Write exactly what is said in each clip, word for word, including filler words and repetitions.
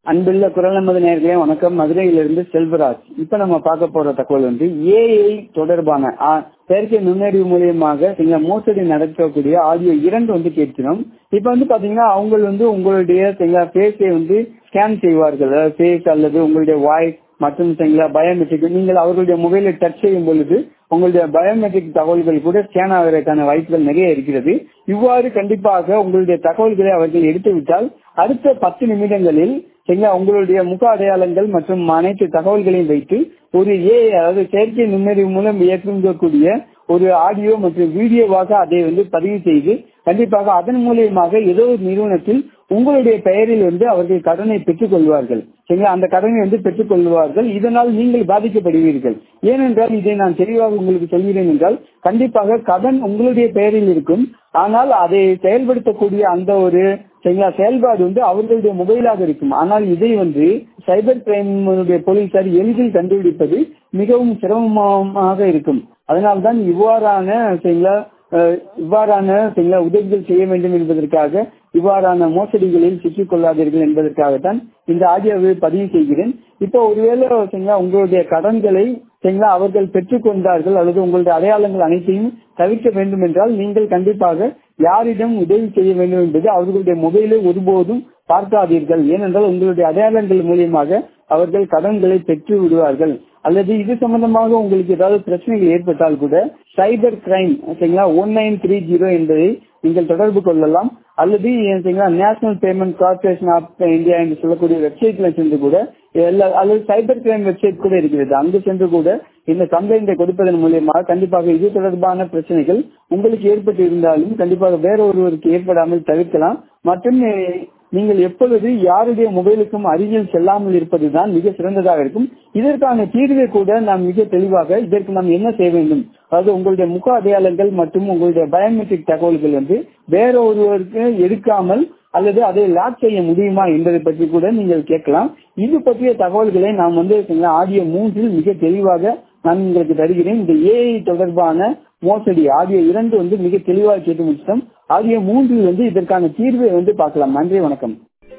அன்புள்ள குரல் நமது நேயர்களே வணக்கம். மதுரையிலிருந்து செல்வராஜ். இப்ப நம்ம பார்க்க போற தகவல் வந்து ஏஐ தொடர்பான ஆ, செயற்கை நுண்ணறிவு மூலியமாக சில மோசடி நடக்கக்கூடிய ஆடியோ இரண்டு வந்து கேட்கிறோம். இப்ப வந்து பாத்தீங்கன்னா அவங்க வந்து உங்களுடைய சில பேஸை வந்து ஸ்கேன் செய்வார்கள். பேஸ் அல்லது உங்களுடைய வாய்ஸ் மற்றும் சில பயோமெட்ரிக் நீங்கள் அவர்களுடைய மொபைலை டச் செய்யும் பொழுது உங்களுடைய பயோமெட்ரிக் தகவல்கள் கூட ஸ்கேன் ஆகிறதுக்கான வாய்ப்புகள் நிறைய இருக்கிறது. இவ்வாறு கண்டிப்பாக உங்களுடைய தகவல்களை அவர்கள் எடுத்துவிட்டால் அடுத்த பத்து நிமிடங்களில் சரிங்களா உங்களுடைய முக அடையாளங்கள் மற்றும் அனைத்து தகவல்களையும் வைத்து ஒரு ஏ அதாவது செயற்கை நுண்ணறிவு மூலம் இயக்கக்கூடிய ஒரு ஆடியோ மற்றும் வீடியோவாக அதை வந்து பதிவு செய்து கண்டிப்பாக அதன் மூலியமாக ஏதோ ஒரு நிறுவனத்தில் உங்களுடைய பெயரில் வந்து அவர்கள் கடனை பெற்றுக் கொள்வார்கள். சரிங்களா, அந்த கடனை வந்து பெற்றுக் கொள்வார்கள். இதனால் நீங்கள் பாதிக்கப்படுவீர்கள். ஏனென்றால் இதை நான் தெளிவாக உங்களுக்கு சொல்கிறேன் என்றால் கண்டிப்பாக கடன் உங்களுடைய பெயரில் இருக்கும். ஆனால் அதை செயல்படுத்தக்கூடிய அந்த ஒரு சரிங்களா செயல்பாடு வந்து அவர்களுடைய மொபைலாக இருக்கும். ஆனால் இதை வந்து சைபர் கிரைம் போலீசார் எளிதில் கண்டுபிடிப்பது மிகவும் சிரமமாக இருக்கும். அதனால்தான் இவ்வாறான சரிங்களா இவ்வாறான சில உதவிகள் செய்ய வேண்டும் என்பதற்காக இவ்வாறான மோசடிகளில் சிக்கிக் கொள்ளாதீர்கள் என்பதற்காகத்தான் இந்த ஆடியோவை பதிவு செய்கிறேன். இப்போ ஒருவேளை உங்களுடைய கடன்களை சரிங்களா அவர்கள் பெற்றுக் கொண்டார்கள் அல்லது உங்களுடைய அடையாளங்கள் அனைத்தையும் தவிர்க்க வேண்டும் என்றால் நீங்கள் கண்டிப்பாக யாரிடம் உதவி செய்ய வேண்டும் என்பது அவர்களுடைய மொபைலை ஒருபோதும் பார்க்காதீர்கள். ஏனென்றால் உங்களுடைய அடையாளங்கள் மூலியமாக அவர்கள் கடன்களை பெற்று விடுவார்கள். அல்லது இது சம்பந்தமாக உங்களுக்கு ஏதாவது பிரச்சனைகள் ஏற்பட்டால் கூட சைபர் கிரைம் சரிங்களா ஒன் நைன் த்ரீ ஜீரோ என்பதை நீங்கள் தொடர்பு கொள்ளலாம். அல்லது national payment corporation of India என்று சொல்லக்கூடிய வெப்சைட்ல சென்று கூட அல்லது சைபர் கிரைம் வெப்சைட் கூட இருக்கிறது, அங்கு சென்று கூட இந்த கம்ப்ளைண்டை கொடுப்பதன் மூலியமாக கண்டிப்பாக இது தொடர்பான பிரச்சனைகள் உங்களுக்கு ஏற்பட்டு இருந்தாலும் கண்டிப்பாக வேற ஒருவருக்கு ஏற்படாமல் தவிர்க்கலாம். மற்றும் நீங்கள் எப்பொழுது யாருடைய மொபைலுக்கும் அருகில் செல்லாமல் இருப்பதுதான் மிக சிறந்ததாக இருக்கும். இதற்கான தீர்வை கூட நாம் மிக தெளிவாக இதற்கு நாம் என்ன செய்ய வேண்டும், அதாவது உங்களுடைய முக அடையாளங்கள் மற்றும் உங்களுடைய பயோமெட்ரிக் தகவல்கள் வந்து வேற ஒருவருக்கு எடுக்காமல் அல்லது அதை லாக் செய்ய முடியுமா என்பதை பற்றி கூட நீங்கள் கேட்கலாம். இது பற்றிய தகவல்களை நாம் வந்து ஆடியோ மூன்றில் மிக தெளிவாக நான் உங்களுக்கு தருகிறேன். இந்த ஏஐ தொடர்பான மோசடி ஆடியோ இரண்டு வந்து மிக தெளிவாக கேட்டு முடிச்சோம். ஆடியோ மூன்றில் வந்து இதற்கான தீர்வை வந்து பார்க்கலாம். நன்றி, வணக்கம்.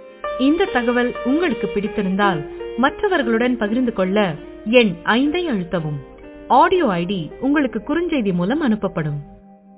இந்த தகவல் உங்களுக்கு பிடித்திருந்தால் மற்றவர்களுடன் பகிர்ந்து கொள்ள எண் ஐந்தை அழுத்தவும். ஆடியோ ஐடி உங்களுக்கு குறுஞ்செய்தி மூலம் அனுப்பப்படும்.